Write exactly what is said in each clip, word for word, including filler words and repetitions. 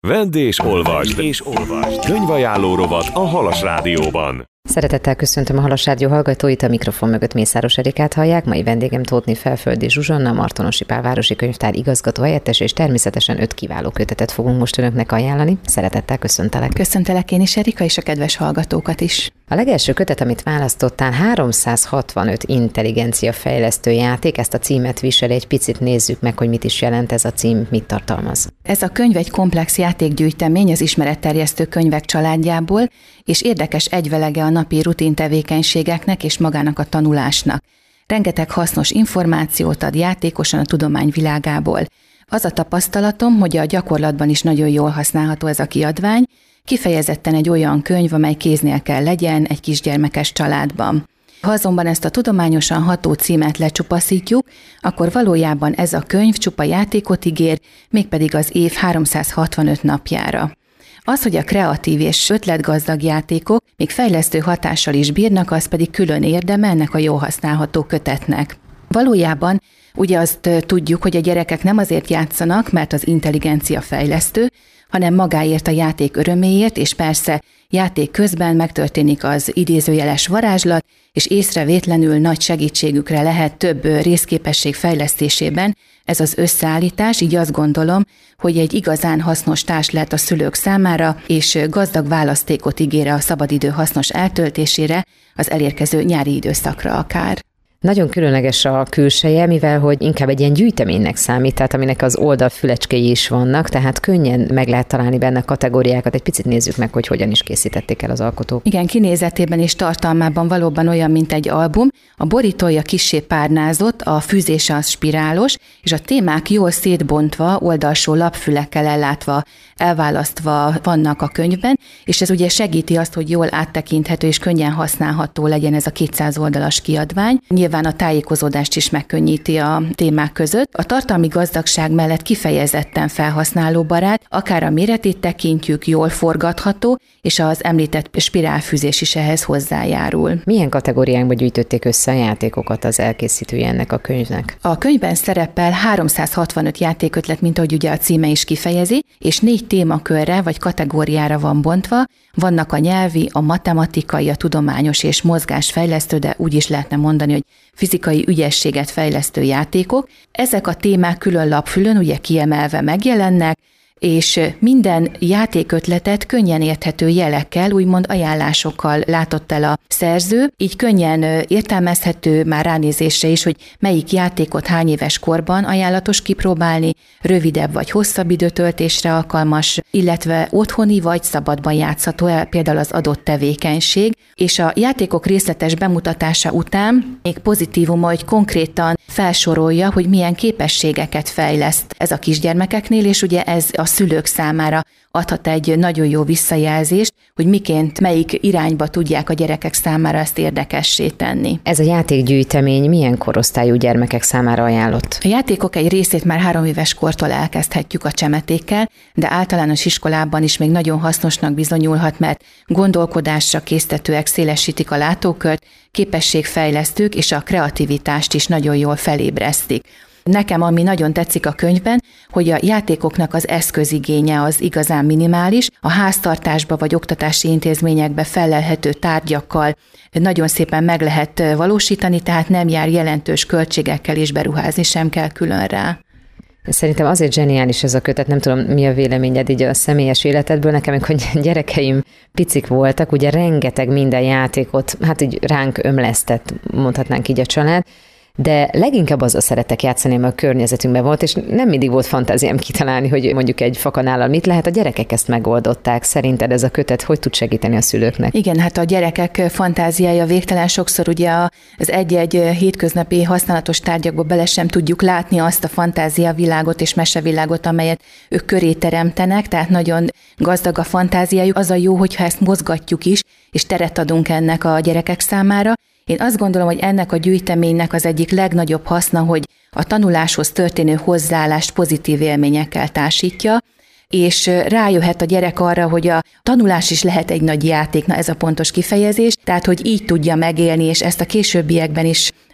Vedd és olvasd, és olvasd. Könyvajánló rovat a Halas Rádióban. Szeretettel köszöntöm a Halas Rádió hallgatóit, a mikrofon mögött Mészáros Erikát hallják, mai vendégem Tóth Felföldi Zsuzsanna, Martonosi Pál városi könyvtár igazgató helyettes, és természetesen öt kiváló kötetet fogunk most önöknek ajánlani. Szeretettel köszöntelek. Köszöntelek én is, Erika, és a kedves hallgatókat is. A legelső kötet, amit választottál, háromszázhatvanöt intelligenciafejlesztő játék, ezt a címet viseli, egy picit nézzük meg, hogy mit is jelent ez a cím, mit tartalmaz. Ez a könyv egy komplex játékgyűjtemény az ismeretterjesztő könyvek családjából, és érdekes egyvelege a napi rutin tevékenységeknek és magának a tanulásnak. Rengeteg hasznos információt ad játékosan a tudomány világából. Az a tapasztalatom, hogy a gyakorlatban is nagyon jól használható ez a kiadvány, kifejezetten egy olyan könyv, amely kéznél kell legyen egy kisgyermekes családban. Ha azonban ezt a tudományosan ható címet lecsupaszítjuk, akkor valójában ez a könyv csupa játékot ígér, mégpedig az év háromszázhatvanöt napjára. Az, hogy a kreatív és ötletgazdag játékok még fejlesztő hatással is bírnak, az pedig külön érdeme ennek a jó használható kötetnek. Valójában ugye azt tudjuk, hogy a gyerekek nem azért játszanak, mert az intelligencia fejlesztő, hanem magáért a játék öröméért, és persze játék közben megtörténik az idézőjeles varázslat, és észrevétlenül nagy segítségükre lehet több részképesség fejlesztésében ez az összeállítás, így azt gondolom, hogy egy igazán hasznos társ lehet a szülők számára, és gazdag választékot ígér a szabadidő hasznos eltöltésére, az elérkező nyári időszakra akár. Nagyon különleges a külseje, mivel hogy inkább egy ilyen gyűjteménynek számít, tehát aminek az oldalfülecskéi is vannak, tehát könnyen meg lehet találni benne kategóriákat. Egy picit nézzük meg, hogy hogyan is készítették el az alkotók. Igen, kinézetében és tartalmában valóban olyan, mint egy album. A borítója kissé párnázott, a fűzése az spirálos, és a témák jól szétbontva, oldalsó lapfülekkel ellátva, elválasztva vannak a könyvben, és ez ugye segíti azt, hogy jól áttekinthető és könnyen használható legyen ez a kétszáz oldalas kiadvány. Nyilván a tájékozódást is megkönnyíti a témák között. A tartalmi gazdagság mellett kifejezetten felhasználóbarát, akár a méretét tekintjük, jól forgatható, és az említett spirálfűzés is ehhez hozzájárul. Milyen kategóriákba gyűjtötték össze a játékokat az elkészítője ennek a könyvnek? A könyvben szerepel háromszázhatvanöt játékötlet, mint ahogy ugye a címe is kifejezi, és négy témakörre vagy kategóriára van bontva. Vannak a nyelvi, a matematikai, a tudományos és mozgásfejlesztő, de úgy is lehetne mondani, hogy fizikai ügyességet fejlesztő játékok. Ezek a témák külön lapfülön ugye kiemelve megjelennek, és minden játékötletet könnyen érthető jelekkel, úgymond ajánlásokkal látott el a szerző, így könnyen értelmezhető már ránézésre is, hogy melyik játékot hány éves korban ajánlatos kipróbálni, rövidebb vagy hosszabb időtöltésre alkalmas, illetve otthoni vagy szabadban játszható el például az adott tevékenység, és a játékok részletes bemutatása után még pozitívuma, hogy konkrétan felsorolja, hogy milyen képességeket fejleszt ez a kisgyermekeknél, és ugye ez a szülők számára adhat egy nagyon jó visszajelzést, hogy miként, melyik irányba tudják a gyerekek számára ezt érdekessé tenni. Ez a játékgyűjtemény milyen korosztályú gyermekek számára ajánlott? A játékok egy részét már három éves kortól elkezdhetjük a csemetékkel, de általános iskolában is még nagyon hasznosnak bizonyulhat, mert gondolkodásra késztetőek szélesítik a látókört, képességfejlesztők és a kreativitást is nagyon jól felébresztik. Nekem, ami nagyon tetszik a könyvben, hogy a játékoknak az eszközigénye az igazán minimális, a háztartásba vagy oktatási intézményekbe fellelhető tárgyakkal nagyon szépen meg lehet valósítani, tehát nem jár jelentős költségekkel, és beruházni sem kell külön rá. Szerintem azért zseniális ez a kötet, nem tudom, mi a véleményed így a személyes életedből, nekem, amikor gyerekeim picik voltak, ugye rengeteg minden játékot, hát így ránk ömlesztett, mondhatnánk így a család, de leginkább azzal szeretek játszani, ami a környezetünkben volt, és nem mindig volt fantáziám kitalálni, hogy mondjuk egy fakanállal mit lehet. A gyerekek ezt megoldották. Szerinted ez a kötet hogy tud segíteni a szülőknek? Igen, hát a gyerekek fantáziája végtelen, sokszor ugye az egy-egy hétköznapi használatos tárgyakba bele sem tudjuk látni azt a fantáziavilágot és mesevilágot, amelyet ők köré teremtenek, tehát nagyon gazdag a fantáziájuk. Az a jó, hogyha ezt mozgatjuk is, és teret adunk ennek a gyerekek számára. Én azt gondolom, hogy ennek a gyűjteménynek az egyik legnagyobb haszna, hogy a tanuláshoz történő hozzáállást pozitív élményekkel társítja, és rájöhet a gyerek arra, hogy a tanulás is lehet egy nagy játék, na ez a pontos kifejezés, tehát hogy így tudja megélni, és ezt a későbbiekben is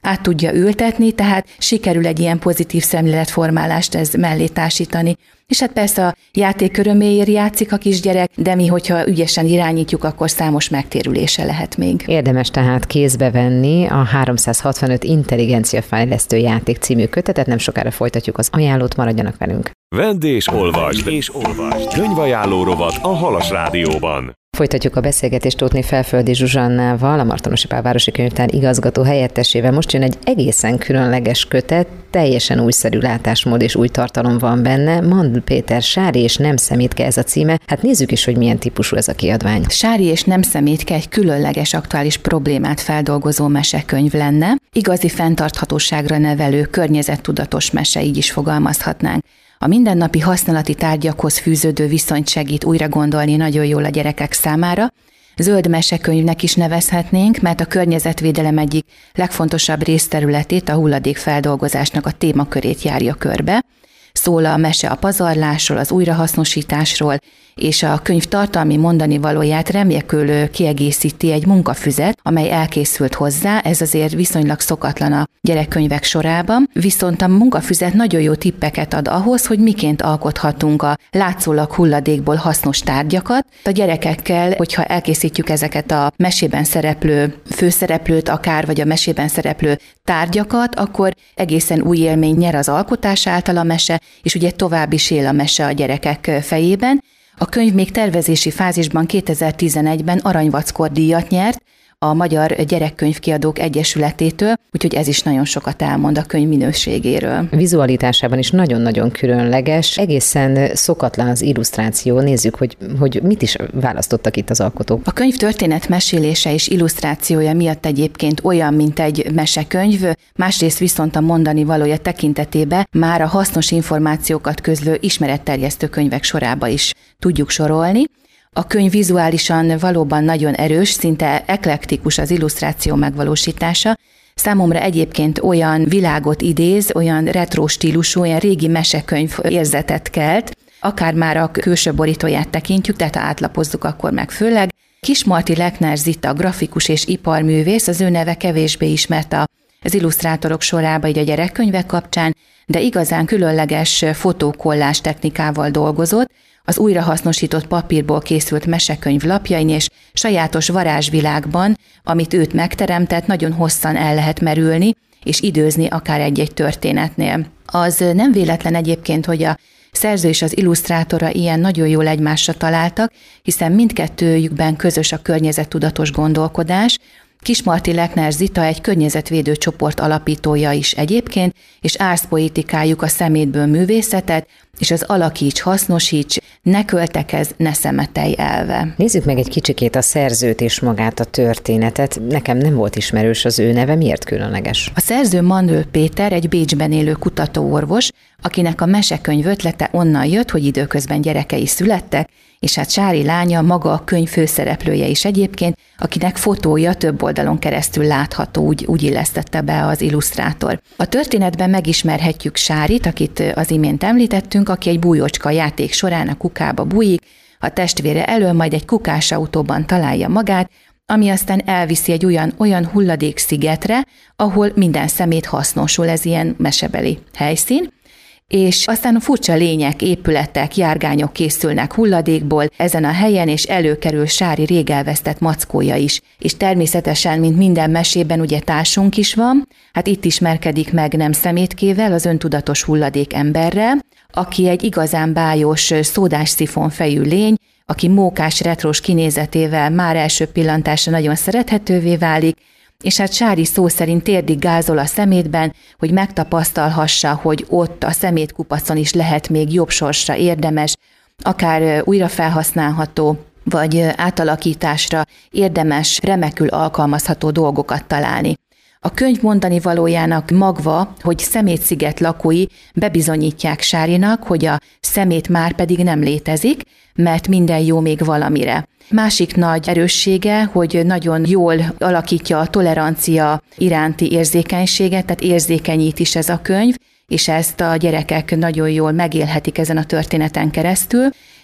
át tudja ültetni, tehát sikerül egy ilyen pozitív szemléletformálást ez mellé társítani. És hát persze a játék öröméért játszik a kisgyerek, de mi, hogyha ügyesen irányítjuk, akkor számos megtérülése lehet még. Érdemes tehát kézbe venni a háromszázhatvanöt intelligenciafejlesztő játék című kötetet, nem sokára folytatjuk az ajánlót, maradjanak velünk. Vedd és olvasd, és olvasd. Könyvajánló rovat a Halas Rádióban. Folytatjuk a beszélgetést Tóth Felföldi Zsuzsannával, a Martonosi Pál Városi Könyvtár igazgató helyettesével. Most jön egy egészen különleges kötet, teljesen újszerű látásmód és új tartalom van benne. Mandl Péter Sári és nem szemétke ez a címe. Hát nézzük is, hogy milyen típusú ez a kiadvány. Sári és nem szemétke egy különleges aktuális problémát feldolgozó mesekönyv lenne. Igazi fenntarthatóságra nevelő, környezettudatos mese, így is fogalmazhatnánk. A mindennapi használati tárgyakhoz fűződő viszonyt segít újra gondolni nagyon jól a gyerekek számára. Zöld mesekönyvnek is nevezhetnénk, mert a környezetvédelem egyik legfontosabb részterületét, a hulladékfeldolgozásnak a témakörét járja körbe. Szól a mese a pazarlásról, az újrahasznosításról, és a könyv tartalmi mondani valóját remekül kiegészíti egy munkafüzet, amely elkészült hozzá, ez azért viszonylag szokatlan a gyerekkönyvek sorában, viszont a munkafüzet nagyon jó tippeket ad ahhoz, hogy miként alkothatunk a látszólag hulladékból hasznos tárgyakat. A gyerekekkel, hogyha elkészítjük ezeket a mesében szereplő főszereplőt akár, vagy a mesében szereplő tárgyakat, akkor egészen új élmény nyer az alkotás által a mese, és ugye tovább is él a mese a gyerekek fejében. A könyv még tervezési fázisban kétezer-tizenegyben Aranyvackor díjat nyert a Magyar Gyerekkönyvkiadók Egyesületétől, úgyhogy ez is nagyon sokat elmond a könyv minőségéről. Vizualitásában is nagyon-nagyon különleges, egészen szokatlan az illusztráció. Nézzük, hogy, hogy mit is választottak itt az alkotók. A könyv történetmesélése és illusztrációja miatt egyébként olyan, mint egy mesekönyv, másrészt viszont a mondani valója tekintetében már a hasznos információkat közlő ismeretterjesztő könyvek sorába is tudjuk sorolni. A könyv vizuálisan valóban nagyon erős, szinte eklektikus az illusztráció megvalósítása. Számomra egyébként olyan világot idéz, olyan retro stílusú, olyan régi mesekönyv érzetet kelt, akár már a külső borítóját tekintjük, tehát ha átlapozzuk, akkor meg főleg. Kismarty Lechner Zita, grafikus és iparművész, az ő neve kevésbé ismert az illusztrátorok sorába így a gyerekkönyvek kapcsán, de igazán különleges fotókollás technikával dolgozott, az újrahasznosított papírból készült mesekönyv lapjain és sajátos varázsvilágban, amit őt megteremtett, nagyon hosszan el lehet merülni, és időzni akár egy-egy történetnél. Az nem véletlen egyébként, hogy a szerző és az illusztrátora ilyen nagyon jól egymásra találtak, hiszen mindkettőjükben közös a környezettudatos gondolkodás. Kismarty Lechner Zita egy környezetvédő csoport alapítója is egyébként, és árszpoétikájuk a szemétből művészetet, és az alakíts, hasznosíts, ne költekezz, ne szemetelj elve. Nézzük meg egy kicsikét a szerzőt és magát a történetet. Nekem nem volt ismerős az ő neve, miért különleges? A szerző Mandl Péter egy Bécsben élő kutatóorvos, akinek a mesekönyv ötlete onnan jött, hogy időközben gyerekei születtek, és hát Sári lánya maga a könyv főszereplője is egyébként, akinek fotója több oldalon keresztül látható, úgy, úgy illesztette be az illusztrátor. A történetben megismerhetjük Sárit, akit az imént említettünk, aki egy bújócska játék során a kukába bújik, a testvére elől majd egy kukás autóban találja magát, ami aztán elviszi egy olyan, olyan hulladékszigetre, ahol minden szemét hasznosul, ez ilyen mesebeli helyszín, és aztán a furcsa lények, épületek, járgányok készülnek hulladékból ezen a helyen, és előkerül Sári rég elvesztett mackója is. És természetesen, mint minden mesében, ugye társunk is van, hát itt ismerkedik meg nem szemétkével, az öntudatos hulladék emberrel, aki egy igazán bájos, szódás szifonfejű lény, aki mókás, retrós kinézetével már első pillantásra nagyon szerethetővé válik, és hát Sári szó szerint térdig gázol a szemétben, hogy megtapasztalhassa, hogy ott a szemétkupacon is lehet még jobb sorsra érdemes, akár újra felhasználható, vagy átalakításra érdemes, remekül alkalmazható dolgokat találni. A könyv mondani valójának magva, hogy szemétsziget lakói bebizonyítják Sárinak, hogy a szemét már pedig nem létezik, mert minden jó még valamire. Másik nagy erőssége, hogy nagyon jól alakítja a tolerancia iránti érzékenységet, tehát érzékenyít is ez a könyv, és ezt a gyerekek nagyon jól megélhetik ezen a történeten keresztül.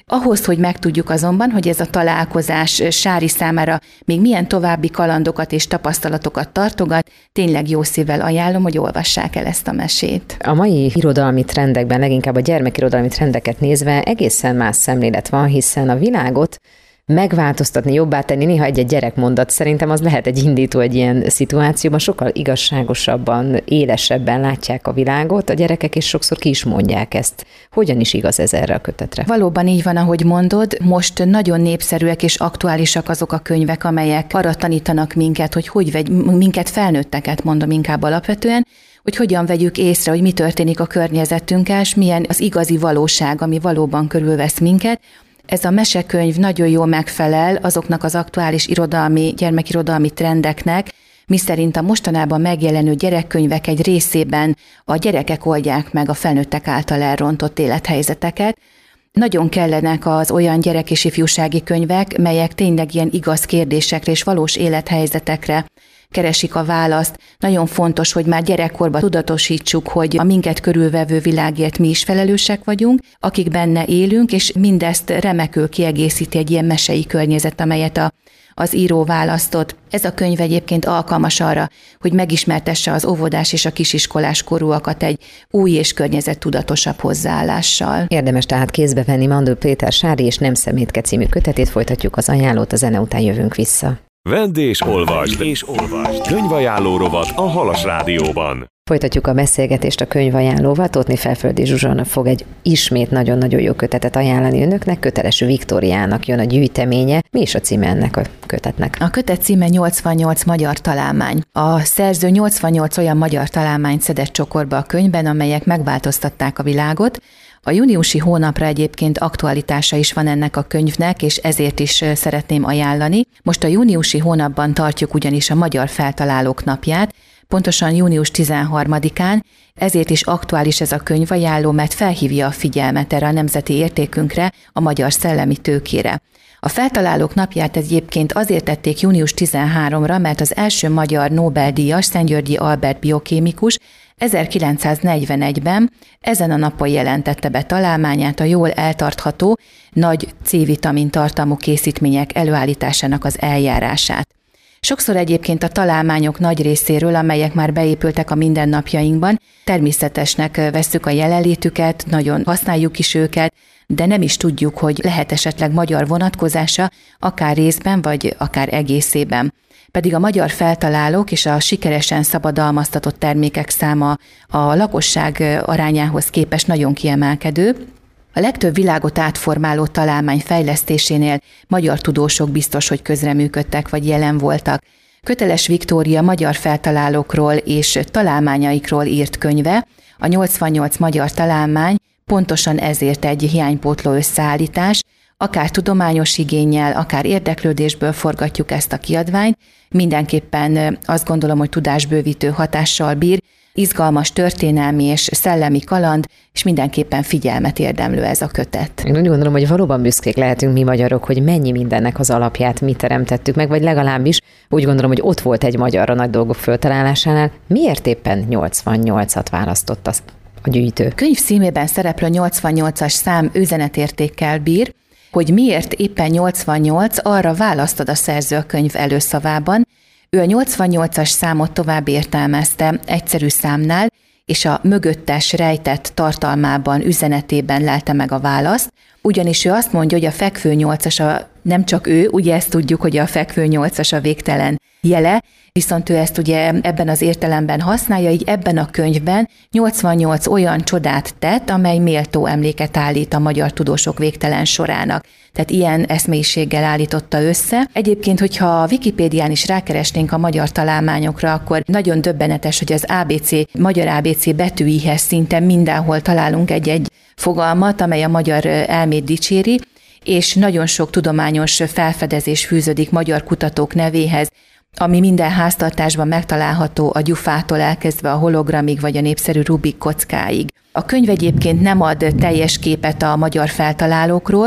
Ahhoz, hogy megtudjuk azonban, hogy ez a találkozás Sári számára még milyen további kalandokat és tapasztalatokat tartogat, tényleg jó szívvel ajánlom, hogy olvassák el ezt a mesét. A mai irodalmi trendekben, leginkább a gyermekirodalmi trendeket nézve egészen más szemlélet van, hiszen a világot megváltoztatni, jobbá tenni, néha egy-egy gyerekmondat szerintem az lehet egy indító egy ilyen szituációban, sokkal igazságosabban, élesebben látják a világot a gyerekek, és sokszor ki is mondják ezt. Hogyan is igaz ez erre a kötetre? Valóban így van, ahogy mondod, most nagyon népszerűek és aktuálisak azok a könyvek, amelyek arra tanítanak minket, hogy hogy vegy, minket felnőtteket mondom inkább alapvetően, hogy hogyan vegyük észre, hogy mi történik a környezetünkkel, és milyen az igazi valóság, ami valóban körülvesz minket. Ez a mesekönyv nagyon jól megfelel azoknak az aktuális irodalmi, gyermekirodalmi trendeknek, miszerint a mostanában megjelenő gyerekkönyvek egy részében a gyerekek oldják meg a felnőttek által elrontott élethelyzeteket. Nagyon kellenek az olyan gyerek- és ifjúsági könyvek, melyek tényleg ilyen igaz kérdésekre és valós élethelyzetekre keresik a választ. Nagyon fontos, hogy már gyerekkorban tudatosítsuk, hogy a minket körülvevő világért mi is felelősek vagyunk, akik benne élünk, és mindezt remekül kiegészíti egy ilyen mesei környezet, amelyet a, az író választott. Ez a könyv egyébként alkalmas arra, hogy megismertesse az óvodás és a kisiskolás korúakat egy új és környezettudatosabb hozzáállással. Érdemes tehát kézbe venni Mandl Péter Sári és Nem szemétke című kötetét, folytatjuk az ajánlót, a zene után jövünk vissza. Vedd és olvasd, és olvasd. Könyvajánló rovat a Halas Rádióban. Folytatjuk a beszélgetést a könyvajánlóval. Tóth Felföldi Zsuzsanna fog egy ismét nagyon-nagyon jó kötetet ajánlani önöknek. Köteles Viktóriának jön a gyűjteménye. Mi is a címe ennek a kötetnek? A kötet címe nyolcvannyolc magyar találmány. A szerző nyolcvannyolc olyan magyar találmányt szedett csokorba a könyvben, amelyek megváltoztatták a világot. A júniusi hónapra egyébként aktualitása is van ennek a könyvnek, és ezért is szeretném ajánlani. Most a júniusi hónapban tartjuk ugyanis a Magyar Feltalálók napját, pontosan június tizenharmadikán, ezért is aktuális ez a könyvajánló, mert felhívja a figyelmet erre a nemzeti értékünkre, a magyar szellemi tőkére. A Feltalálók napját egyébként azért tették június tizenharmadikánra, mert az első magyar Nobel-díjas, Szentgyörgyi Albert biokémikus ezerkilencszáznegyvenegyben ezen a napon jelentette be találmányát, a jól eltartható, nagy C-vitamin tartalmú készítmények előállításának az eljárását. Sokszor egyébként a találmányok nagy részéről, amelyek már beépültek a mindennapjainkban, természetesnek vesszük a jelenlétüket, nagyon használjuk is őket, de nem is tudjuk, hogy lehet esetleg magyar vonatkozása, akár részben, vagy akár egészében. Pedig a magyar feltalálók és a sikeresen szabadalmaztatott termékek száma a lakosság arányához képest nagyon kiemelkedő. A legtöbb világot átformáló találmány fejlesztésénél magyar tudósok biztos, hogy közreműködtek vagy jelen voltak. Köteles Viktória magyar feltalálókról és találmányaikról írt könyve, a nyolcvannyolc magyar találmány pontosan ezért egy hiánypótló összeállítás, akár tudományos igénnyel, akár érdeklődésből forgatjuk ezt a kiadványt, mindenképpen azt gondolom, hogy tudásbővítő hatással bír, izgalmas történelmi és szellemi kaland, és mindenképpen figyelmet érdemlő ez a kötet. Én úgy gondolom, hogy valóban büszkék lehetünk mi magyarok, hogy mennyi mindennek az alapját mi teremtettük meg, vagy legalábbis úgy gondolom, hogy ott volt egy magyar a nagy dolgok föltalálásánál. Miért éppen nyolcvannyolcat választott azt a gyűjtő? Könyv címében szereplő nyolcvannyolcas szám üzenetértékkel bír, hogy miért éppen nyolcvannyolc, arra választod a szerző a könyv előszavában. Ő a nyolcvannyolcas számot tovább értelmezte egyszerű számnál, és a mögöttes rejtett tartalmában, üzenetében lelte meg a választ, ugyanis ő azt mondja, hogy a fekvő nyolcas a, nem csak ő, ugye ezt tudjuk, hogy a fekvő nyolcas a végtelen jele, viszont ő ezt ugye ebben az értelemben használja, így ebben a könyvben nyolcvannyolc olyan csodát tett, amely méltó emléket állít a magyar tudósok végtelen sorának. Tehát ilyen eszmélyiséggel állította össze. Egyébként, hogyha a Wikipédián is rákeresnénk a magyar találmányokra, akkor nagyon döbbenetes, hogy az á bé cé, magyar á bé cé betűihez szinte mindenhol találunk egy-egy fogalmat, amely a magyar elmét dicséri, és nagyon sok tudományos felfedezés fűződik magyar kutatók nevéhez, ami minden háztartásban megtalálható, a gyufától elkezdve a hologramig, vagy a népszerű Rubik kockáig. A könyv egyébként nem ad teljes képet a magyar feltalálókról,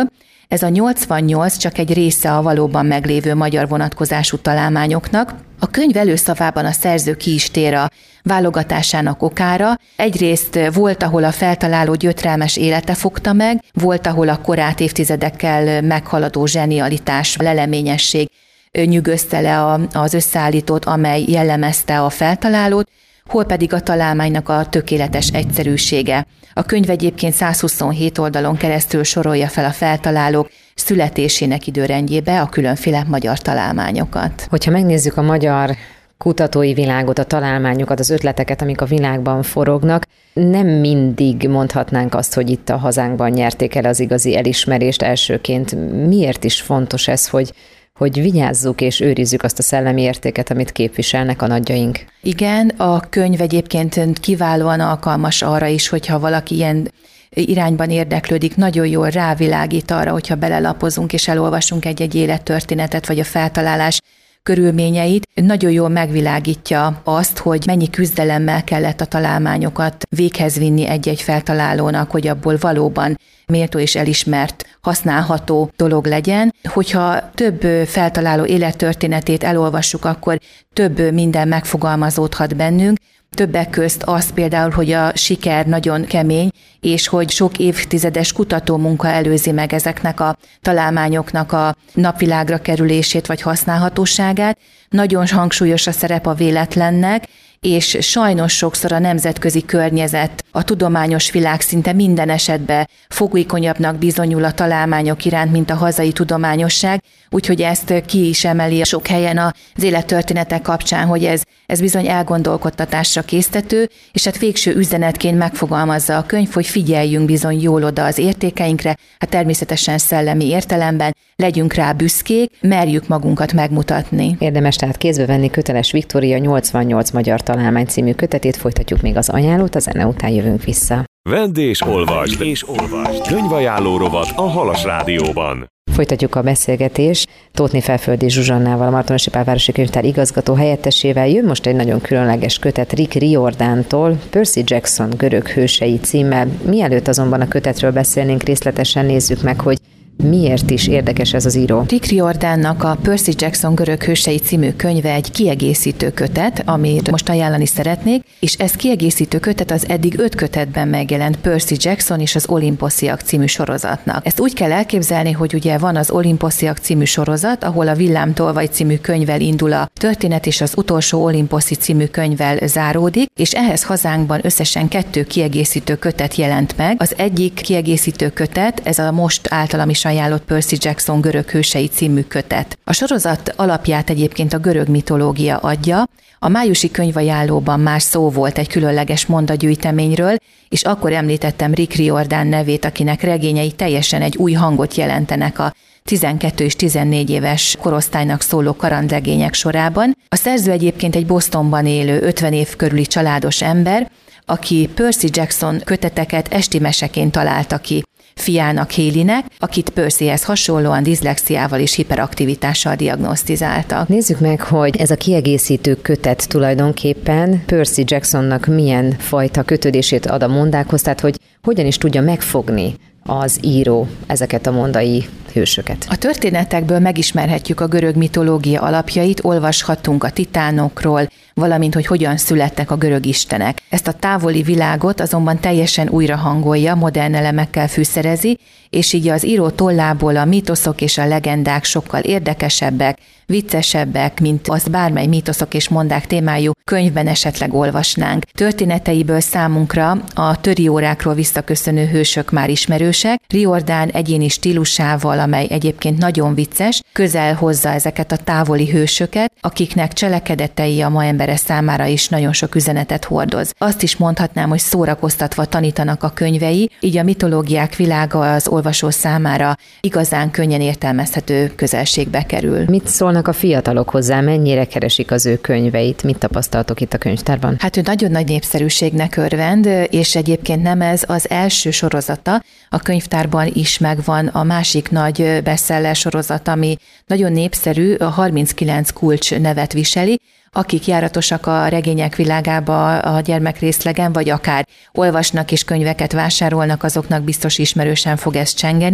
Ez a nyolcvannyolc csak egy része a valóban meglévő magyar vonatkozású találmányoknak. A könyv előszavában a szerző ki is tér a válogatásának okára. Egyrészt volt, ahol a feltaláló gyötrelmes élete fogta meg, volt, ahol a korát évtizedekkel meghaladó zsenialitás, leleményesség nyűgözte le az összeállítót, amely jellemezte a feltalálót, hol pedig a találmánynak a tökéletes egyszerűsége. A könyv egyébként százhuszonhét oldalon keresztül sorolja fel a feltalálók születésének időrendjébe a különféle magyar találmányokat. Hogyha megnézzük a magyar kutatói világot, a találmányokat, az ötleteket, amik a világban forognak, nem mindig mondhatnánk azt, hogy itt a hazánkban nyerték el az igazi elismerést elsőként. Miért is fontos ez, hogy hogy vigyázzuk és őrizzük azt a szellemi értéket, amit képviselnek a nagyjaink? Igen, a könyv egyébként kiválóan alkalmas arra is, hogyha valaki ilyen irányban érdeklődik, nagyon jól rávilágít arra, hogyha belelapozunk és elolvasunk egy-egy élettörténetet, vagy a feltalálás körülményeit, nagyon jól megvilágítja azt, hogy mennyi küzdelemmel kellett a találmányokat véghez vinni egy-egy feltalálónak, hogy abból valóban méltó és elismert, használható dolog legyen. Hogyha több feltaláló élettörténetét elolvassuk, akkor több minden megfogalmazódhat bennünk. Többek közt az például, hogy a siker nagyon kemény, és hogy sok évtizedes kutatómunka előzi meg ezeknek a találmányoknak a napvilágra kerülését vagy használhatóságát. Nagyon hangsúlyos a szerep a véletlennek, és sajnos sokszor a nemzetközi környezet, a tudományos világ szinte minden esetben fogékonyabbnak bizonyul a találmányok iránt, mint a hazai tudományosság, úgyhogy ezt ki is emeli sok helyen az élettörténetek kapcsán, hogy ez, ez bizony elgondolkodtatásra késztető, és hát végső üzenetként megfogalmazza a könyv, hogy figyeljünk bizony jól oda az értékeinkre, hát természetesen szellemi értelemben, legyünk rá büszkék, merjük magunkat megmutatni. Érdemes tehát kézbe venni Köteles Viktória nyolcvannyolc magyar találmány című kötetét, folytatjuk még az ajánlót, a zene után jövünk vissza. Vedd és olvasd, és olvasd. Könyvajánló rovat a Halas Rádióban. Folytatjuk a beszélgetést Tótné Felföldi Zsuzsannával, a Martonossi Pál városi könyvtár igazgató helyettesével. Jön most egy nagyon különleges kötet Rick Riordántól, Percy Jackson görög hősei címmel. Mielőtt azonban a kötetről beszélnénk, részletesen nézzük meg, hogy miért is érdekes ez az író. Rick Riordannak a Percy Jackson görög hősei című könyve egy kiegészítő kötet, amit most ajánlani szeretnék, és ez kiegészítő kötet az eddig öt kötetben megjelent Percy Jackson és az Olimposziak című sorozatnak. Ezt úgy kell elképzelni, hogy ugye van az Olimposziak című sorozat, ahol a Villámtolvaj című könyvvel indul a történet, és az utolsó Olimposzi című könyvvel záródik, és ehhez hazánkban összesen kettő kiegészítő kötet jelent meg. Az egyik kiegészítő kötet, ez a most általam is ajánlott Percy Jackson görög hősei című kötet. A sorozat alapját egyébként a görög mitológia adja. A májusi könyvajánlóban már szó volt egy különleges mondagyűjteményről, és akkor említettem Rick Riordan nevét, akinek regényei teljesen egy új hangot jelentenek a tizenkét és tizennégy éves korosztálynak szóló kalandregények sorában. A szerző egyébként egy Bostonban élő ötven év körüli családos ember, aki Percy Jackson köteteket esti meseként találta ki fiának, Haleynek, akit Percyhez hasonlóan diszlexiával és hiperaktivitással diagnosztizáltak. Nézzük meg, hogy ez a kiegészítő kötet tulajdonképpen Percy Jacksonnak milyen fajta kötődését ad a mondákhoz, tehát hogy hogyan is tudja megfogni az író ezeket a mondai hősöket. A történetekből megismerhetjük a görög mitológia alapjait, olvashatunk a titánokról, valamint, hogy hogyan születtek a görög istenek. Ezt a távoli világot azonban teljesen újra hangolja, modern elemekkel fűszerezi, és így az író tollából a mítoszok és a legendák sokkal érdekesebbek, viccesebbek, mint azt bármely mítoszok és mondák témájú könyvben esetleg olvasnánk. Történeteiből számunkra a töriórákról visszaköszönő hősök már ismerősek. Riordan egyéni stílusával, amely egyébként nagyon vicces, közel hozza ezeket a távoli hősöket, akiknek cselekedetei a ma embere számára is nagyon sok üzenetet hordoz. Azt is mondhatnám, hogy szórakoztatva tanítanak a könyvei, így a mitológiák világa az olvasó számára igazán könnyen értelmezhető közelségbe kerül. Mit szólnak a fiatalok hozzá, mennyire keresik az ő könyveit? Mit tapasztaltok itt a könyvtárban? Hát ő nagyon nagy népszerűségnek örvend, és egyébként nem ez az első sorozata. A könyvtárban is megvan a másik nagy bestseller sorozat, ami nagyon népszerű, a harminckilenc kulcs nevet viseli, akik járatosak a regények világába a gyermekrészlegen, vagy akár olvasnak és könyveket vásárolnak, azoknak biztos ismerősen fog ez csengeni.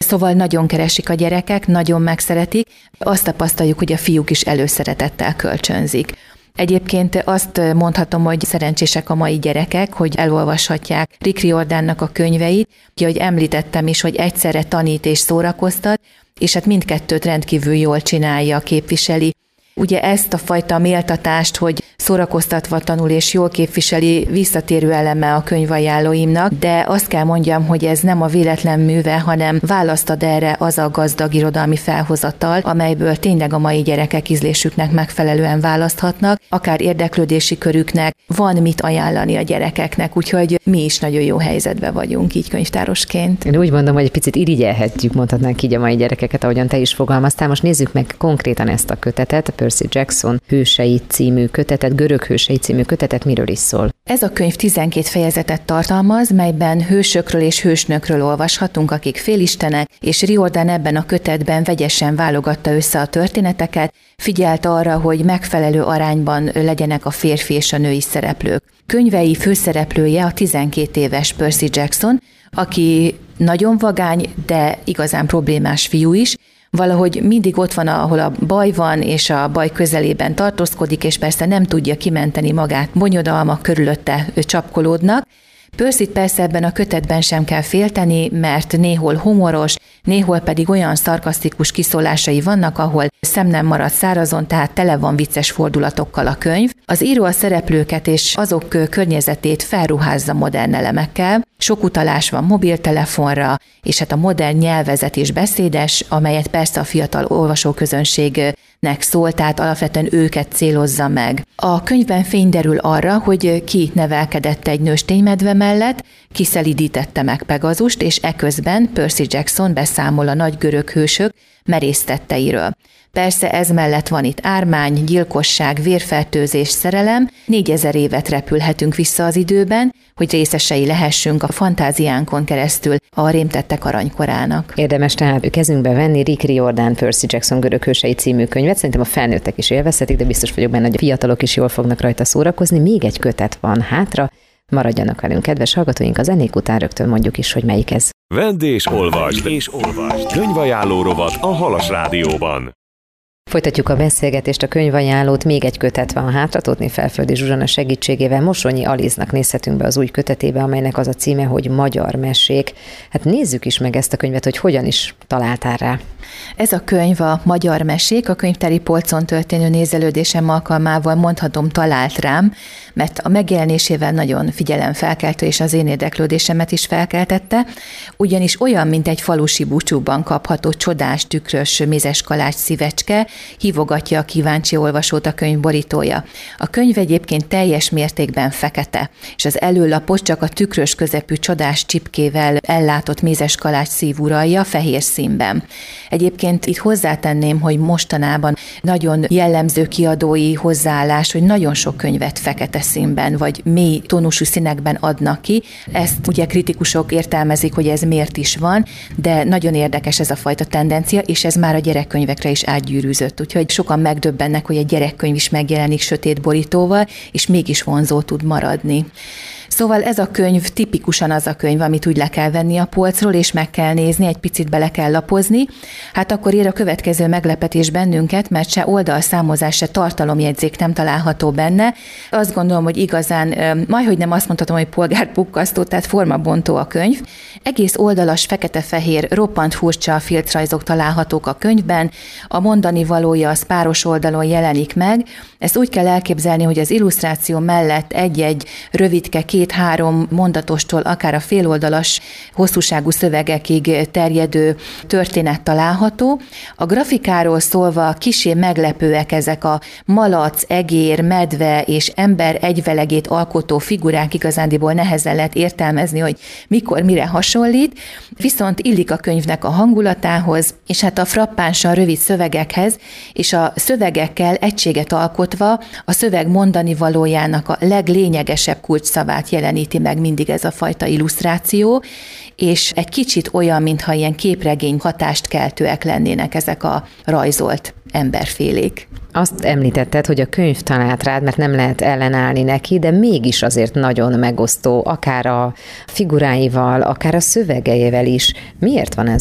Szóval nagyon keresik a gyerekek, nagyon megszeretik. Azt tapasztaljuk, hogy a fiúk is előszeretettel kölcsönzik. Egyébként azt mondhatom, hogy szerencsések a mai gyerekek, hogy elolvashatják Rick Riordannak a könyveit, hogy említettem is, hogy egyszerre tanít és szórakoztat, és hát mindkettőt rendkívül jól csinálja, képviseli. Ugye ezt a fajta méltatást, hogy szórakoztatva tanul és jól képviseli, visszatérő eleme a könyvajánlóimnak, de azt kell mondjam, hogy ez nem a véletlen műve, hanem választ ad erre az a gazdag irodalmi felhozatal, amelyből tényleg a mai gyerekek ízlésüknek megfelelően választhatnak, akár érdeklődési körüknek, van mit ajánlani a gyerekeknek, úgyhogy mi is nagyon jó helyzetben vagyunk így könyvtárosként. Én úgy mondom, hogy egy picit irigyelhetjük, mondhatnánk így a mai gyerekeket, ahogyan te is fogalmaztál. Most nézzük meg konkrétan ezt a kötetet, a Percy Jackson Hősei című kötetet, Görög Hősei című kötetet, miről is szól? Ez a könyv tizenkét fejezetet tartalmaz, melyben hősökről és hősnökről olvashatunk, akik félistenek, és Riordan ebben a kötetben vegyesen válogatta össze a történeteket, figyelt arra, hogy megfelelő arányban legyenek a férfi és a női szereplők. Könyvei főszereplője a tizenkét éves Percy Jackson, aki nagyon vagány, de igazán problémás fiú is, valahogy mindig ott van, ahol a baj van, és a baj közelében tartózkodik, és persze nem tudja kimenteni magát, bonyodalmak körülötte csapkolódnak. Percyt persze ebben a kötetben sem kell félteni, mert néhol humoros, néhol pedig olyan szarkasztikus kiszólásai vannak, ahol szem nem marad szárazon, tehát tele van vicces fordulatokkal a könyv. Az író a szereplőket és azok környezetét felruházza modern elemekkel, sok utalás van mobiltelefonra, és hát a modern nyelvezet is beszédes, amelyet persze a fiatal olvasóközönségnek szól, tehát alapvetően őket célozza meg. A könyvben fény derül arra, hogy ki nevelkedett egy nősténymedve mellett, ki szelídítette meg Pegazust, és eközben Percy Jackson beszámol a nagy görög hősök merésztetteiről. Persze ez mellett van itt ármány, gyilkosság, vérfertőzés, szerelem, négyezer évet repülhetünk vissza az időben, hogy részesei lehessünk a fantáziánkon keresztül a rémtettek aranykorának. Érdemes tehát kezünkbe venni Rick Riordan Percy Jackson Görög Hősei című könyvet. Szerintem a felnőttek is élvezhetik, de biztos vagyok benne, hogy a fiatalok is jól fognak rajta szórakozni. Még egy kötet van hátra. Maradjanak velünk, kedves hallgatóink, a zenék után rögtön mondjuk is, hogy melyik ez. Vedd és olvasd, és olvasd. Könyvajánló rovat a Halas Rádióban. Folytatjuk a beszélgetést, a könyvajánlót, még egy kötet van hátra, Tóth Felföldi Zsuzsana segítségével. Mosonyi Aliznak nézhetünk be az új kötetébe, amelynek az a címe, hogy Magyar mesék. Hát nézzük is meg ezt a könyvet, hogy hogyan is találtál rá. Ez a könyv a Magyar mesék, a könyvtári polcon történő nézelődésem alkalmával mondhatom talált rám, mert a megjelenésével nagyon figyelemfelkeltő, és az én érdeklődésemet is felkeltette, ugyanis olyan, mint egy falusi búcsúban kapható csodás, tükrös mézeskalács szívecske, hívogatja a kíváncsi olvasót a könyv borítója. A könyv egyébként teljes mértékben fekete, és az előlapot csak a tükrös közepű csodás csipkével ellátott mézeskalács szív uralja fehér színben. Egyébként itt hozzátenném, hogy mostanában nagyon jellemző kiadói hozzáállás, hogy nagyon sok könyvet fekete színben, vagy mély tónusú színekben adnak ki. Ezt ugye kritikusok értelmezik, hogy ez miért is van, de nagyon érdekes ez a fajta tendencia, és ez már a gyerekkönyvekre is átgyűrűzött. Úgyhogy sokan megdöbbennek, hogy egy gyerekkönyv is megjelenik sötét borítóval, és mégis vonzó tud maradni. Szóval ez a könyv tipikusan az a könyv, amit úgy le kell venni a polcról, és meg kell nézni, egy picit bele kell lapozni. Hát akkor ér a következő meglepetés bennünket, mert se oldalszámozás, se tartalomjegyzék nem található benne. Azt gondolom, hogy igazán, majdhogy nem azt mondhatom, hogy polgárpukkasztó, tehát formabontó a könyv. Egész oldalas, fekete-fehér, roppant furcsa filcrajzok találhatók a könyvben, a mondani valója az páros oldalon jelenik meg. Ezt úgy kell elképzelni, hogy az illusztráció mellett egy-egy rövidke, két-három mondatostól akár a féloldalas hosszúságú szövegekig terjedő történet található. A grafikáról szólva kissé meglepőek ezek a malac, egér, medve és ember egyvelegét alkotó figurák, igazándiból nehezen lehet értelmezni, hogy mikor mire hasonlít, viszont illik a könyvnek a hangulatához, és hát a frappánsan rövid szövegekhez, és a szövegekkel egységet alkotva a szöveg mondani valójának a leglényegesebb kulcsszavát jeleníti meg mindig ez a fajta illusztráció, és egy kicsit olyan, mintha ilyen képregény hatást keltőek lennének ezek a rajzolt emberfélék. Azt említetted, hogy a könyv talált rád, mert nem lehet ellenállni neki, de mégis azért nagyon megosztó, akár a figuráival, akár a szövegeivel is. Miért van ez?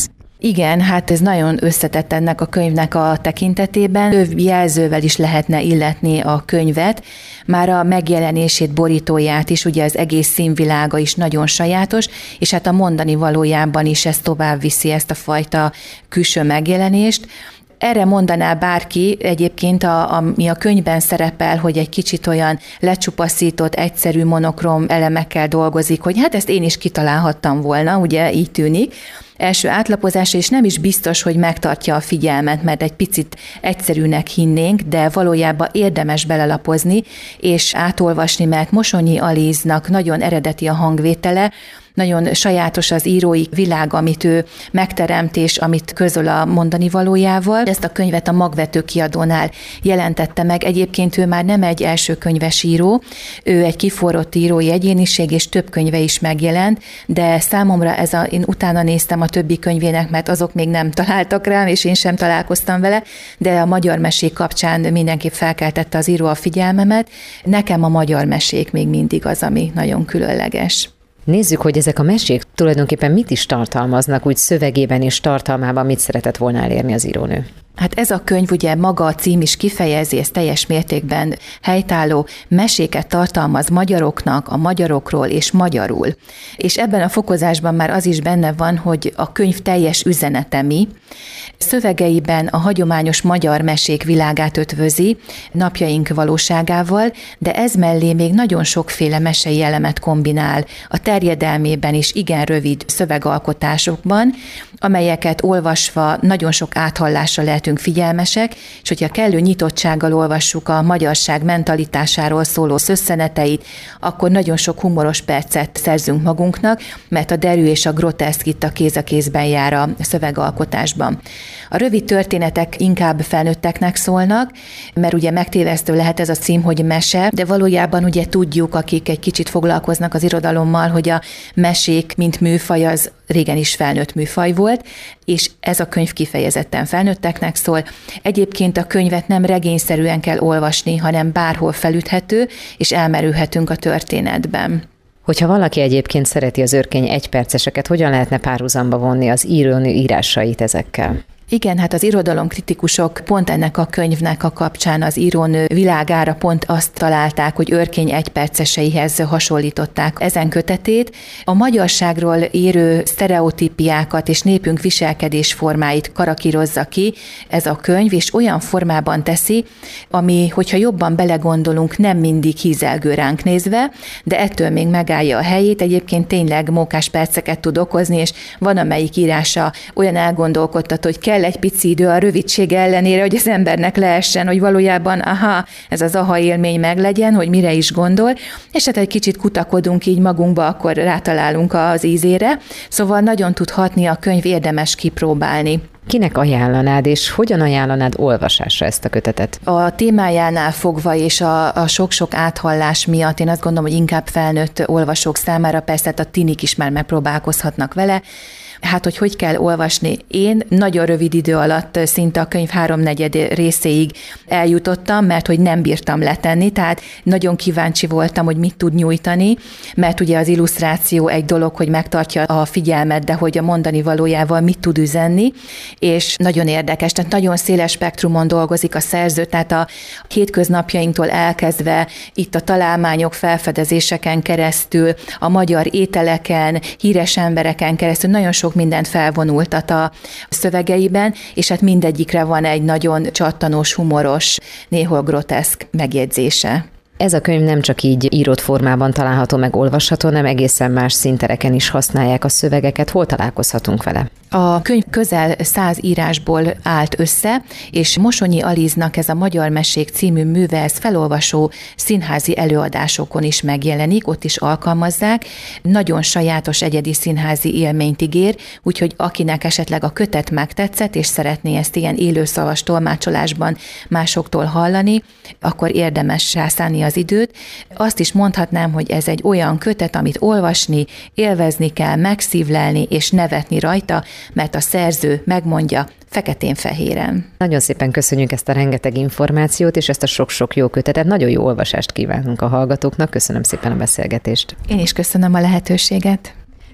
Igen, hát ez nagyon összetett ennek a könyvnek a tekintetében. Több jelzővel is lehetne illetni a könyvet. Már a megjelenését, borítóját is, ugye az egész színvilága is nagyon sajátos, és hát a mondani valójában is ez tovább viszi ezt a fajta külső megjelenést. Erre mondaná bárki, egyébként, a, ami a könyvben szerepel, hogy egy kicsit olyan lecsupaszított, egyszerű monokrom elemekkel dolgozik, hogy hát ezt én is kitalálhattam volna, ugye így tűnik. Első átlapozásra, és nem is biztos, hogy megtartja a figyelmet, mert egy picit egyszerűnek hinnénk, de valójában érdemes belelapozni és átolvasni, mert Mosonyi Alíznak nagyon eredeti a hangvétele, nagyon sajátos az írói világ, amit ő megteremt, és amit közöl a mondani valójával. Ezt a könyvet a Magvető kiadónál jelentette meg. Egyébként ő már nem egy első könyves író, ő egy kiforrott írói egyéniség, és több könyve is megjelent, de számomra ez a, én utána néztem a többi könyvének, mert azok még nem találtak rám, és én sem találkoztam vele, de a magyar mesék kapcsán mindenképp felkeltette az író a figyelmemet. Nekem a magyar mesék még mindig az, ami nagyon különleges. Nézzük, hogy ezek a mesék tulajdonképpen mit is tartalmaznak, úgy szövegében és tartalmában mit szeretett volna elérni az írónő. Hát ez a könyv, ugye maga a cím is kifejezi, ez teljes mértékben helytálló meséket tartalmaz magyaroknak, a magyarokról és magyarul. És ebben a fokozásban már az is benne van, hogy a könyv teljes üzenete mi. Szövegeiben a hagyományos magyar mesék világát ötvözi, napjaink valóságával, de ez mellé még nagyon sokféle mesei elemet kombinál, a terjedelmében is igen rövid szövegalkotásokban, amelyeket olvasva nagyon sok áthallással lehetünk figyelmesek, és hogyha kellő nyitottsággal olvassuk a magyarság mentalitásáról szóló szösszeneteit, akkor nagyon sok humoros percet szerzünk magunknak, mert a derű és a groteszk itt a kéz a kézben jár a szövegalkotásban. A rövid történetek inkább felnőtteknek szólnak, mert ugye megtévesztő lehet ez a cím, hogy mese, de valójában ugye tudjuk, akik egy kicsit foglalkoznak az irodalommal, hogy a mesék, mint műfaj, az régen is felnőtt műfaj volt, és ez a könyv kifejezetten felnőtteknek szól. Egyébként a könyvet nem regényszerűen kell olvasni, hanem bárhol felüthető, és elmerülhetünk a történetben. Hogyha valaki egyébként szereti az örkény egyperceseket, hogyan lehetne párhuzamba vonni az írónő írásait ezekkel? Igen, hát az irodalomkritikusok pont ennek a könyvnek a kapcsán az írónő világára pont azt találták, hogy örkény egyperceseihez hasonlították ezen kötetét. A magyarságról érő sztereotípiákat és népünk viselkedésformáit karakírozza ki ez a könyv, és olyan formában teszi, ami, hogyha jobban belegondolunk, nem mindig hízelgő ránk nézve, de ettől még megállja a helyét. Egyébként tényleg mókás perceket tud okozni, és van amelyik írása olyan elgondolkodtató, hogy kell egy pici idő a rövidsége ellenére, hogy az embernek leessen, hogy valójában aha, ez az aha élmény meglegyen, hogy mire is gondol, és hát egy kicsit kutakodunk így magunkba, akkor rátalálunk az ízére. Szóval nagyon tud hatni a könyv, érdemes kipróbálni. Kinek ajánlanád, és hogyan ajánlanád olvasásra ezt a kötetet? A témájánál fogva és a, a sok-sok áthallás miatt én azt gondolom, hogy inkább felnőtt olvasók számára, persze a tinik is már megpróbálkozhatnak vele. Hát, hogy hogy kell olvasni? Én nagyon rövid idő alatt szinte a könyv háromnegyed részéig eljutottam, mert hogy nem bírtam letenni, tehát nagyon kíváncsi voltam, hogy mit tud nyújtani, mert ugye az illusztráció egy dolog, hogy megtartja a figyelmet, de hogy a mondani valójával mit tud üzenni, és nagyon érdekes, tehát nagyon széles spektrumon dolgozik a szerző, tehát a hétköznapjainktól elkezdve itt a találmányok, felfedezéseken keresztül, a magyar ételeken, híres embereken keresztül nagyon sok mindent felvonultat a szövegeiben, és hát mindegyikre van egy nagyon csattanós, humoros, néhol groteszk megjegyzése. Ez a könyv nem csak így írott formában található meg olvasható, hanem egészen más színtereken is használják a szövegeket. Hol találkozhatunk vele? A könyv közel száz írásból állt össze, és Mosonyi Alíznak ez a Magyar Mesék című műve, ez felolvasó színházi előadásokon is megjelenik, ott is alkalmazzák. Nagyon sajátos, egyedi színházi élményt ígér, úgyhogy akinek esetleg a kötet megtetszett, és szeretné ezt ilyen élőszavas tolmácsolásban másoktól hallani, akkor érdemes rászánni az időt. Azt is mondhatnám, hogy ez egy olyan kötet, amit olvasni, élvezni kell, megszívlelni és nevetni rajta, mert a szerző megmondja feketén-fehéren. Nagyon szépen köszönjük ezt a rengeteg információt, és ezt a sok-sok jó kötetet. Nagyon jó olvasást kívánunk a hallgatóknak. Köszönöm szépen a beszélgetést. Én is köszönöm a lehetőséget.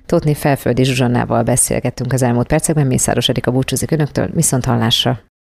Tótné Felföldi Zsuzsannával beszélgettünk az elmúlt percekben, Mészáros Erika búcsúzik önöktől, viszont hallásra.